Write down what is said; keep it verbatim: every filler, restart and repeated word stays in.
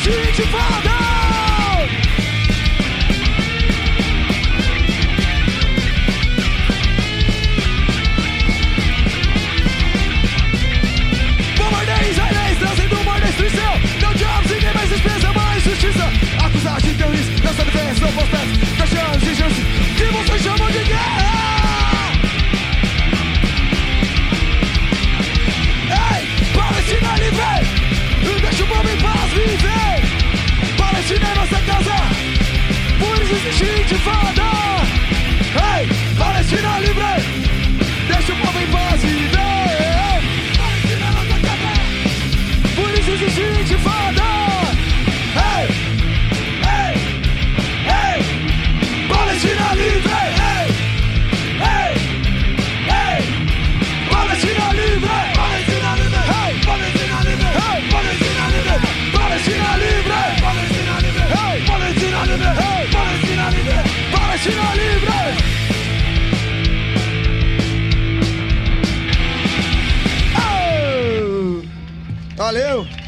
existir intifada. Bombardeia israelenses, trazendo uma destruição. Não diabos, ninguém mais expressa mais justiça. Acusar de terrorismo, nessa defesa, não posso pés. Taxando de chance, que vocês chamam de guerra. Palestina livre, deixa o povo em paz viver. Palestina é nossa casa, por isso existe intifada. Ei, Palestina livre, deixa o povo em paz viver. Palestina é nossa casa, por isso existe intifada. Ei, ei, ei, Palestina livre. Ei, ei, ei, Palestina livre. Palestina livre. Palestina livre, hey! Palestina livre, Palestina livre, Palestina livre, hey! Palestina livre, hey! Palestina livre, Palestina livre. Oh! Valeu!